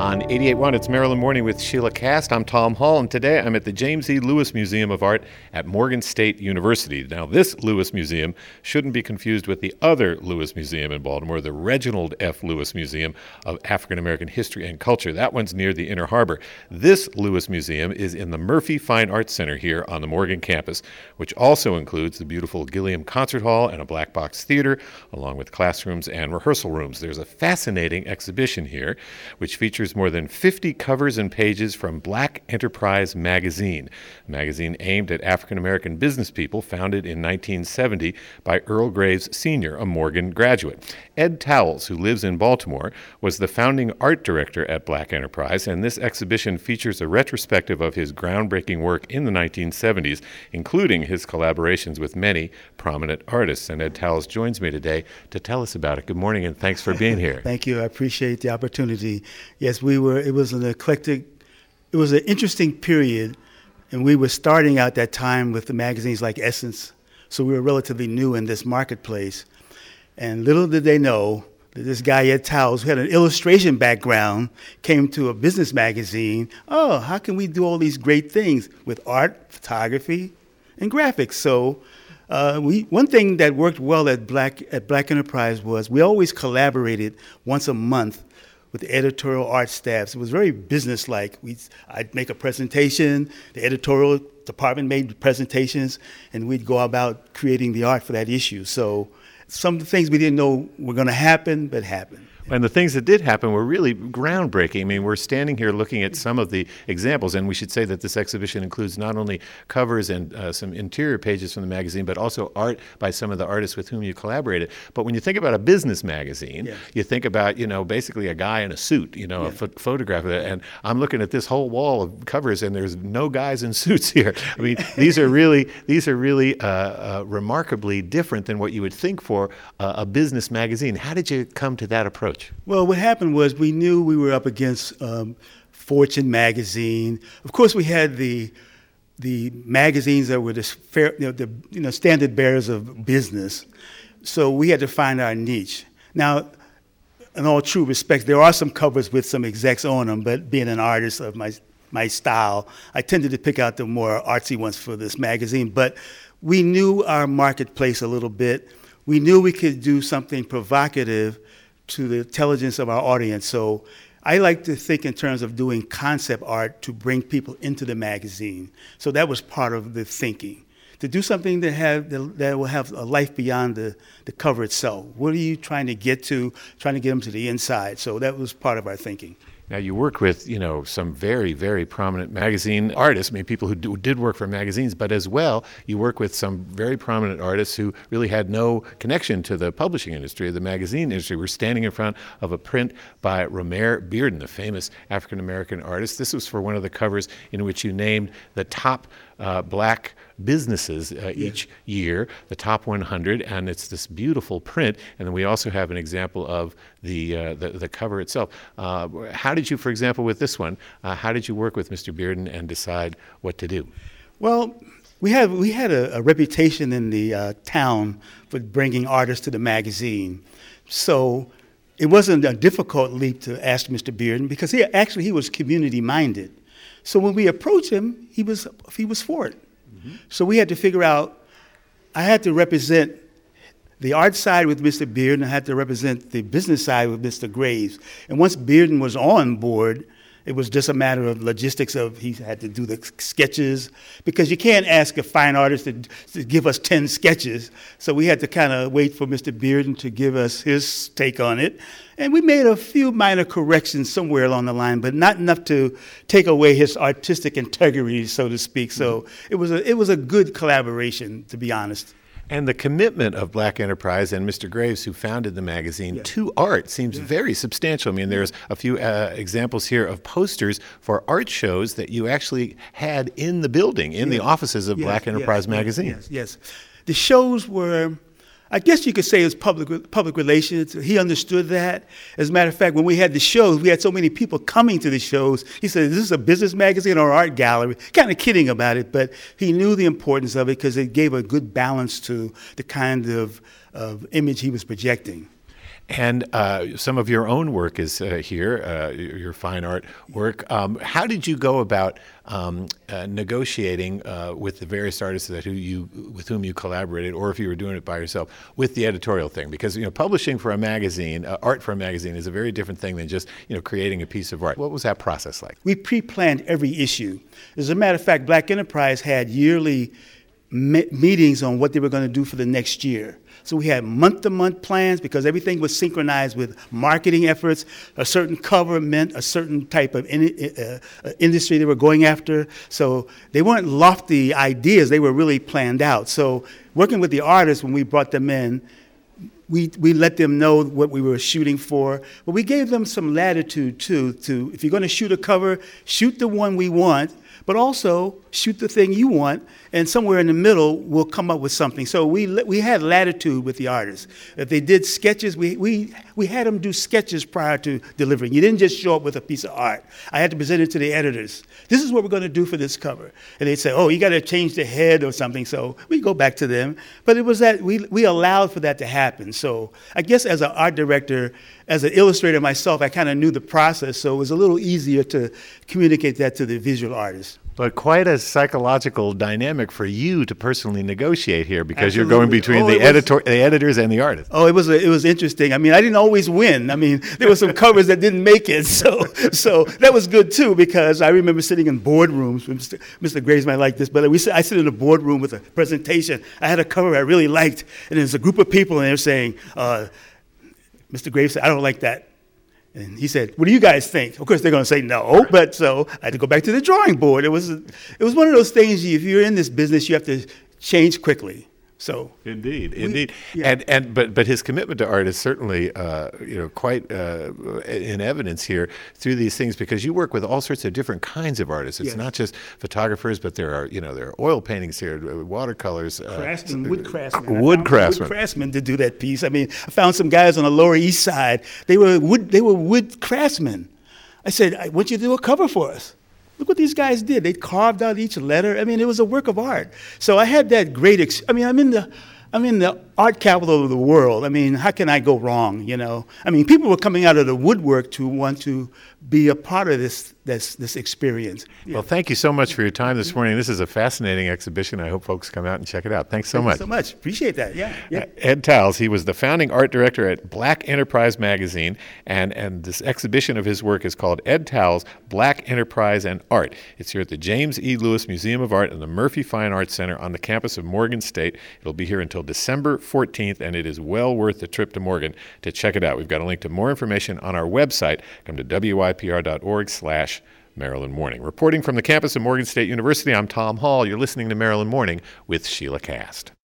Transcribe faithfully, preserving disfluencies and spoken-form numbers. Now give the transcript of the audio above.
On eighty-eight point one, it's Maryland Morning with Sheila Cast. I'm Tom Hall, and today I'm at the James E. Lewis Museum of Art at Morgan State University. Now, this Lewis Museum shouldn't be confused with the other Lewis Museum in Baltimore, the Reginald F. Lewis Museum of African American History and Culture. That one's near the Inner Harbor. This Lewis Museum is in the Murphy Fine Arts Center here on the Morgan campus, which also includes the beautiful Gilliam Concert Hall and a black box theater, along with classrooms and rehearsal rooms. There's a fascinating exhibition here, which features more than fifty covers and pages from Black Enterprise magazine, a magazine aimed at African American business people, founded in nineteen seventy by Earl Graves Senior, a Morgan graduate. Ed Towles, who lives in Baltimore, was the founding art director at Black Enterprise, and this exhibition features a retrospective of his groundbreaking work in the nineteen seventies, including his collaborations with many prominent artists. And Ed Towles joins me today to tell us about it. Good morning, and thanks for being here. Thank you. I appreciate the opportunity. Yes, we were, it was an eclectic, it was an interesting period, and we were starting out that time with the magazines like Essence, so we were relatively new in this marketplace. And little did they know that this guy, Ed Towles, who had an illustration background, came to a business magazine. Oh, how can we do all these great things with art, photography, and graphics? So uh, we one thing that worked well at Black, at Black Enterprise was we always collaborated once a month with the editorial art staffs. It was very business-like. We'd, I'd make a presentation, the editorial department made presentations, and we'd go about creating the art for that issue. So some of the things we didn't know were going to happen, but happened. And the things that did happen were really groundbreaking. I mean, we're standing here looking at some of the examples, and we should say that this exhibition includes not only covers and uh, some interior pages from the magazine, but also art by some of the artists with whom you collaborated. But when you think about a business magazine, yeah. you think about, you know, basically a guy in a suit, you know, yeah. a ph- photograph of it. And I'm looking at this whole wall of covers, and there's no guys in suits here. I mean, these are really these are really uh, uh, remarkably different than what you would think for uh, a business magazine. How did you come to that approach? Well, what happened was we knew we were up against um, Fortune magazine. Of course, we had the the magazines that were the, fair, you know, the you know, standard bearers of business. So we had to find our niche. Now, in all true respect, there are some covers with some execs on them, but being an artist of my my style, I tended to pick out the more artsy ones for this magazine. But we knew our marketplace a little bit. We knew we could do something provocative to the intelligence of our audience. So I like to think in terms of doing concept art to bring people into the magazine. So that was part of the thinking. To do something that have that will have a life beyond the, the cover itself. What are you trying to get to? Trying to get them to the inside. So that was part of our thinking. Now, you work with, you know, some very, very prominent magazine artists, I mean, people who do, did work for magazines, but as well, you work with some very prominent artists who really had no connection to the publishing industry, the magazine industry. We're standing in front of a print by Romare Bearden, the famous African-American artist. This was for one of the covers in which you named the top uh, black businesses uh, yeah. each year, the top one hundred, and it's this beautiful print. And then we also have an example of the uh, the, the cover itself. Uh, how did you, for example, with this one, uh, how did you work with Mister Bearden and decide what to do? Well, we had we had a, a reputation in the uh, town for bringing artists to the magazine, so it wasn't a difficult leap to ask Mister Bearden because he actually he was community minded. So when we approached him, he was he was for it. Mm-hmm. So we had to figure out, I had to represent the art side with Mister Bearden, I had to represent the business side with Mister Graves. And once Bearden was on board, it was just a matter of logistics of he had to do the sketches, because you can't ask a fine artist to, to give us ten sketches. So we had to kind of wait for Mister Bearden to give us his take on it. And we made a few minor corrections somewhere along the line, but not enough to take away his artistic integrity, so to speak. So mm-hmm. it was a it was a good collaboration, to be honest. And the commitment of Black Enterprise and Mister Graves, who founded the magazine, yeah. to art seems yeah. very substantial. I mean, there's a few uh, examples here of posters for art shows that you actually had in the building, in yeah. the offices of yes, Black Enterprise yes, magazine. Yes, yes. The shows were, I guess you could say it was public public relations. He understood that. As a matter of fact, when we had the shows, we had so many people coming to the shows. He said, is this a business magazine or art gallery? Kind of kidding about it, but he knew the importance of it because it gave a good balance to the kind of, of image he was projecting. And uh, some of your own work is uh, here, uh, your fine art work. Um, how did you go about um, uh, negotiating uh, with the various artists that who you with whom you collaborated, or if you were doing it by yourself, with the editorial thing? Because you know, publishing for a magazine, uh, art for a magazine, is a very different thing than just you know creating a piece of art. What was that process like? We pre-planned every issue. As a matter of fact, Black Enterprise had yearly me- meetings on what they were going to do for the next year. So we had month-to-month plans because everything was synchronized with marketing efforts. A certain cover meant a certain type of in, uh, industry they were going after. So they weren't lofty ideas. They were really planned out. So working with the artists, when we brought them in, we we let them know what we were shooting for. But we gave them some latitude, too, to if you're going to shoot a cover, shoot the one we want, but also shoot the thing you want, and somewhere in the middle, we'll come up with something. So we we had latitude with the artists. If they did sketches, we we we had them do sketches prior to delivering. You didn't just show up with a piece of art. I had to present it to the editors. This is what we're going to do for this cover. And they'd say, oh, you got to change the head or something. So we go back to them. But it was that we we allowed for that to happen. So I guess as an art director, as an illustrator myself, I kind of knew the process. So it was a little easier to communicate that to the visual artists. But quite a psychological dynamic for you to personally negotiate here, because Absolutely. You're going between Oh, the it was- editor, the editors, and the artists. Oh, it was a, it was interesting. I mean, I didn't always win. I mean, there were some covers that didn't make it, so so that was good too, because I remember sitting in boardrooms. Mister Mister Graves might like this, but we sit, I sit in a boardroom with a presentation. I had a cover I really liked, and there's a group of people, and they're saying, uh, Mister Graves said, "I don't like that." And he said, "What do you guys think?" Of course, they're going to say no, but so I had to go back to the drawing board. It was, it was one of those things. If you're in this business, you have to change quickly. So Indeed, indeed, yeah. and and but but his commitment to art is certainly uh, you know quite uh, in evidence here through these things, because you work with all sorts of different kinds of artists. It's Yes. not just photographers, but there are you know there are oil paintings here, watercolors, uh, Craftsman, wood craftsmen. I wood found craftsmen. Wood craftsmen to do that piece. I mean, I found some guys on the Lower East Side. They were wood. They were wood craftsmen. I said, "I want you to do a cover for us." Look what these guys did. They carved out each letter. I mean, it was a work of art. So I had that great. Ex- I mean, I'm in the. I'm in the art capital of the world. I mean, how can I go wrong, you know? I mean, people were coming out of the woodwork to want to be a part of this this, this experience. Well, thank you so much for your time this morning. This is a fascinating exhibition. I hope folks come out and check it out. Thanks so Thank you much. so much. Appreciate that. Yeah. yeah. Uh, Ed Towles, he was the founding art director at Black Enterprise Magazine, and, and this exhibition of his work is called Ed Towles, Black Enterprise and Art. It's here at the James E. Lewis Museum of Art and the Murphy Fine Arts Center on the campus of Morgan State. It'll be here until December fourteenth, and it is well worth the trip to Morgan to check it out. We've got a link to more information on our website. Come to W Y P R dot org slash Maryland Morning. Reporting from the campus of Morgan State University, I'm Tom Hall. You're listening to Maryland Morning with Sheila Cast.